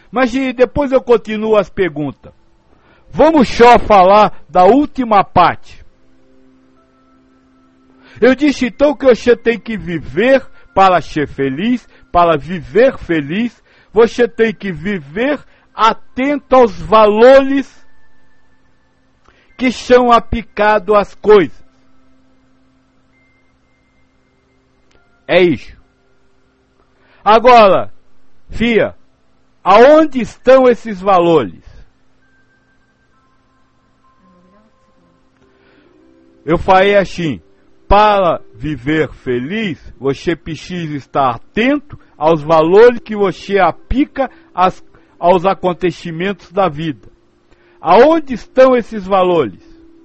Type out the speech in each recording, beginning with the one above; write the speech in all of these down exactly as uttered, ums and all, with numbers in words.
Mas depois eu continuo as perguntas. Vamos só falar da última parte. Eu disse então que você tem que viver para ser feliz, para viver feliz, você tem que viver atento aos valores que são aplicados às coisas. É isso. Agora, fia, aonde estão esses valores? Eu falei assim, para viver feliz, você precisa estar atento aos valores que você aplica às, aos acontecimentos da vida. Aonde estão esses valores?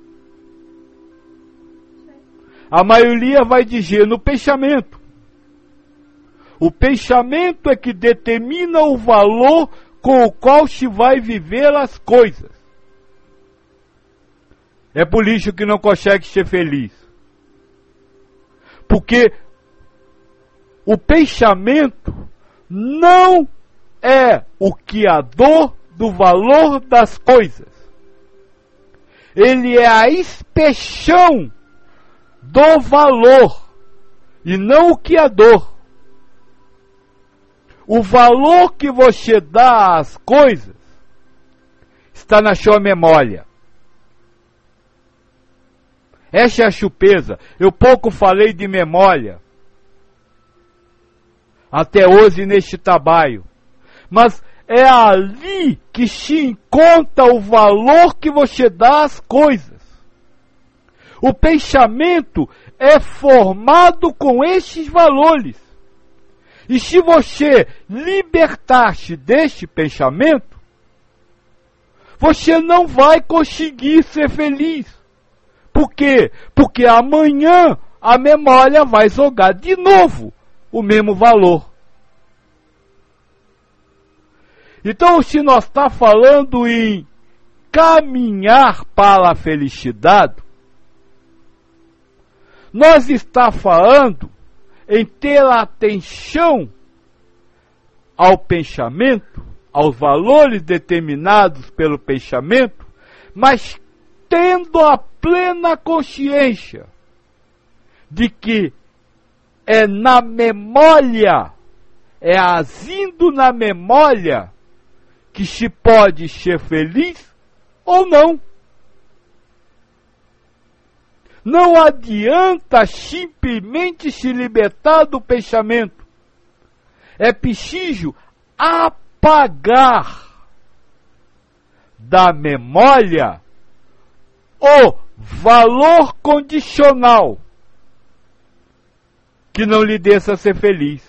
A maioria vai dizer no pensamento. O pensamento é que determina o valor com o qual se vai viver as coisas. É por isso que não consegue ser feliz. Porque o pensamento não é o criador do valor das coisas. Ele é a expressão do valor e não o criador. O valor que você dá às coisas está na sua memória. Essa é a chupeza. Eu pouco falei de memória até hoje neste trabalho. Mas é ali que se encontra o valor que você dá às coisas. O pensamento é formado com esses valores. E se você libertar-se deste pensamento, você não vai conseguir ser feliz. Por quê? Porque amanhã a memória vai jogar de novo o mesmo valor. Então, se nós está falando em caminhar para a felicidade, nós está falando em ter atenção ao pensamento, aos valores determinados pelo pensamento, mas tendo a plena consciência de que é na memória, é agindo na memória que se pode ser feliz ou não. Não adianta simplesmente se libertar do pensamento. É preciso apagar da memória o valor condicional que não lhe deixa ser feliz.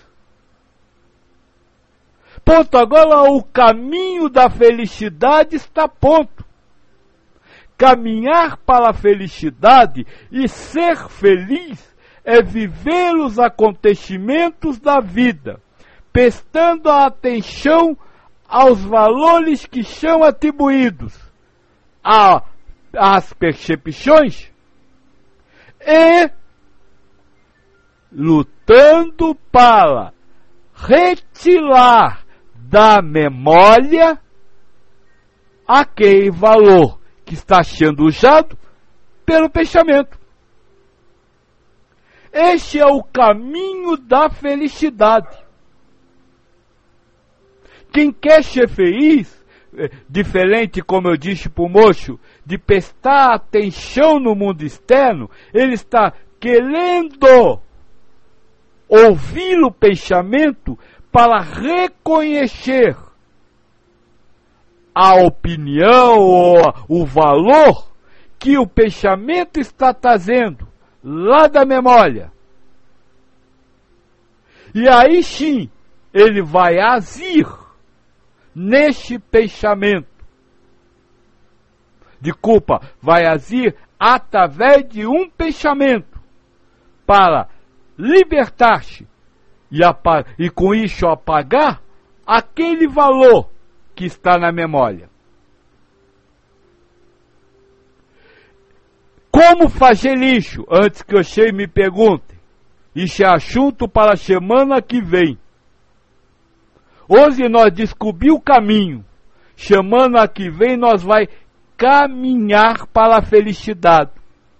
Ponto. Agora o caminho da felicidade está pronto. Caminhar para a felicidade e ser feliz é viver os acontecimentos da vida, prestando atenção aos valores que são atribuídos a, às percepções e lutando para retirar da memória aquele valor que está sendo usado pelo pensamento. Este é o caminho da felicidade. Quem quer ser feliz, diferente, como eu disse para o moço, de prestar atenção no mundo externo, ele está querendo ouvir o pensamento para reconhecer a opinião ou o valor que o pensamento está trazendo lá da memória. E aí sim, ele vai agir neste pensamento. Desculpa, vai agir através de um pensamento para libertar-se e, e com isso apagar aquele valor que está na memória. Como fazer isso? Antes que vocês me perguntem. Isso é assunto para a semana que vem. Hoje nós descobrimos o caminho. Chamando a que vem, nós vai caminhar para a felicidade.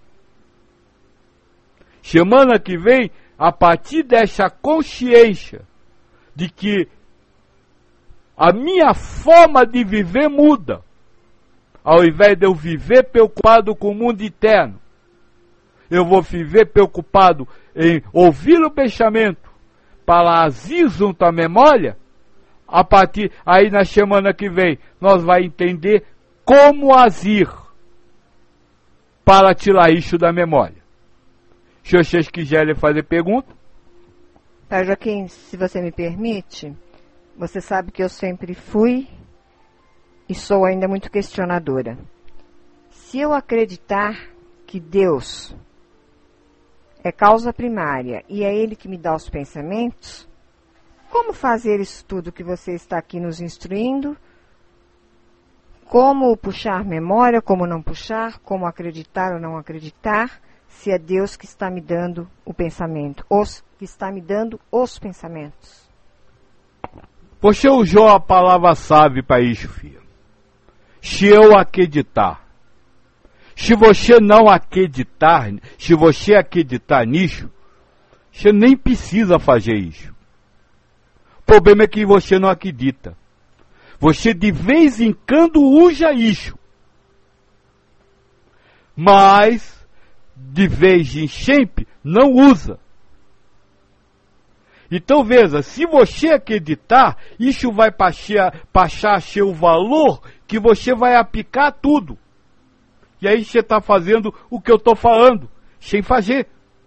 Chamando a que vem, a partir dessa consciência de que a minha forma de viver muda. Ao invés de eu viver preocupado com o mundo interno, eu vou viver preocupado em ouvir o pensamento para agir junto à memória. A partir, aí na semana que vem, nós vamos entender como agir para tirar isso da memória. Se vocês quiserem fazer pergunta. Pai Joaquim, se você me permite, você sabe que eu sempre fui e sou ainda muito questionadora. Se eu acreditar que Deus é causa primária e é Ele que me dá os pensamentos, como fazer isso tudo que você está aqui nos instruindo? Como puxar memória, como não puxar, como acreditar ou não acreditar, se é Deus que está me dando o pensamento, os que está me dando os pensamentos? Você usou a palavra-chave para isso, filho. Se eu acreditar. Se você não acreditar, se você acreditar nisso, você nem precisa fazer isso. O problema é que você não acredita. Você de vez em quando usa isso. Mas, de vez em sempre, não usa. Então veja, se você acreditar, isso vai passar, passar a ser o valor que você vai aplicar tudo. E aí você está fazendo o que eu estou falando, sem fazer.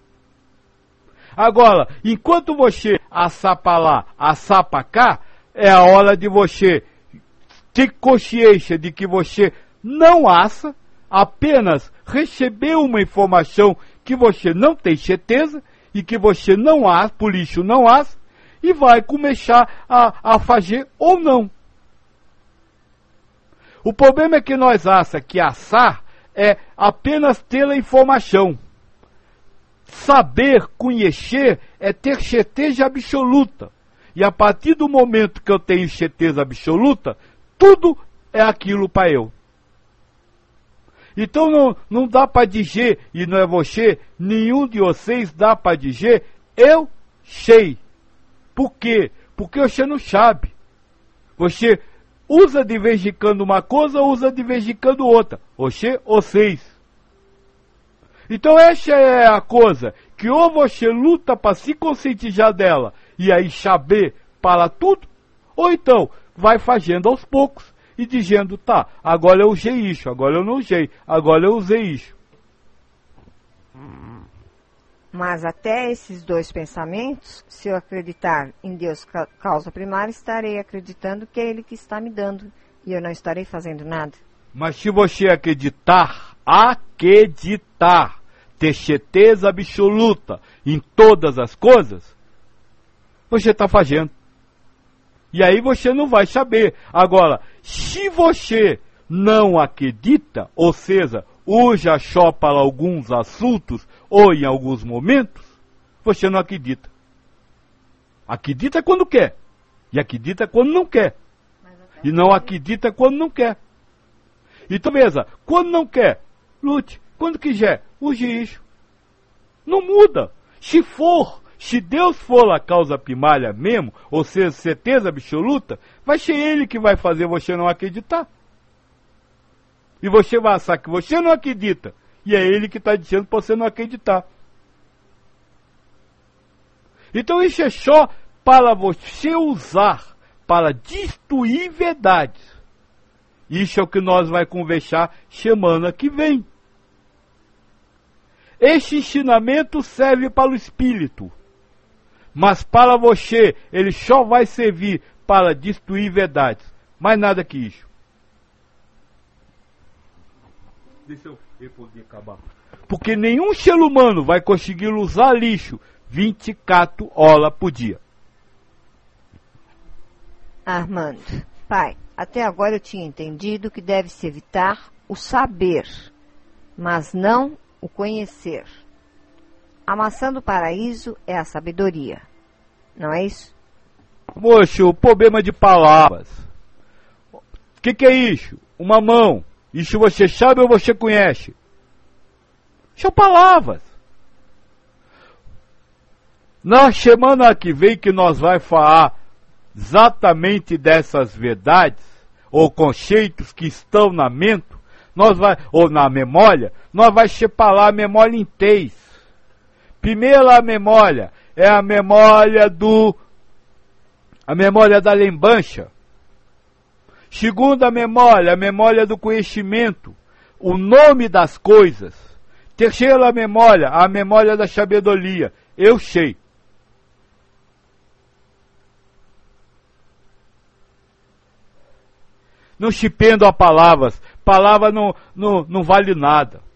Agora, enquanto você assar para lá, assar para cá, é a hora de você ter consciência de que você não assa, apenas recebeu uma informação que você não tem certeza, e que você não assa, por isso não assa, e vai começar a, a fazer ou não. O problema é que nós acha que assar é apenas ter a informação. Saber, conhecer, é ter certeza absoluta. E a partir do momento que eu tenho certeza absoluta, tudo é aquilo para eu. Então não, não dá para dizer, e não é você, nenhum de vocês dá para dizer, eu sei. Por quê? Porque você não sabe. Você usa de vez em quando uma coisa, usa de vez em quando outra. Você, vocês. Então essa é a coisa, que ou você luta para se conscientizar dela, e aí saber para tudo, ou então vai fazendo aos poucos. E dizendo, tá, agora eu usei isso, agora eu não usei, agora eu usei isso. Mas até esses dois pensamentos, se eu acreditar em Deus causa primária, estarei acreditando que é Ele que está me dando, e eu não estarei fazendo nada. Mas se você acreditar, acreditar, ter certeza absoluta em todas as coisas, você está fazendo. E aí você não vai saber. Agora, se você não acredita, ou seja, usa só para alguns assuntos ou em alguns momentos, você não acredita. Acredita quando quer. E acredita quando não quer. E não acredita quando não quer. Então, veja, quando não quer, lute. Quando quiser, use isso. Não muda. Se for... Se Deus for a causa primária mesmo, ou seja, certeza absoluta, vai ser Ele que vai fazer você não acreditar. E você vai achar que você não acredita, e é Ele que está dizendo para você não acreditar. Então isso é só para você usar, para destruir verdades. Isso é o que nós vamos conversar semana que vem. Este ensinamento serve para o espírito. Mas para você, ele só vai servir para destruir verdades. Mais nada que isso. Deixa eu, eu poder acabar. Porque nenhum ser humano vai conseguir usar lixo vinte e quatro horas por dia. Armando, pai, até agora eu tinha entendido que deve-se evitar o saber, mas não o conhecer. A maçã do paraíso é a sabedoria, não é isso? Moço, o problema de palavras. O que, que é isso? Uma mão. Isso você sabe ou você conhece? São palavras. Na semana que vem que nós vai falar exatamente dessas verdades ou conceitos que estão na mente, nós vai, ou na memória, nós vai separar a memória em três. Primeira a memória é a memória do a memória da lembrança. Segunda memória, a memória do conhecimento, o nome das coisas. Terceira memória, a memória da sabedoria. Eu sei. Não se prendam a palavras. Palavra não, não, não vale nada.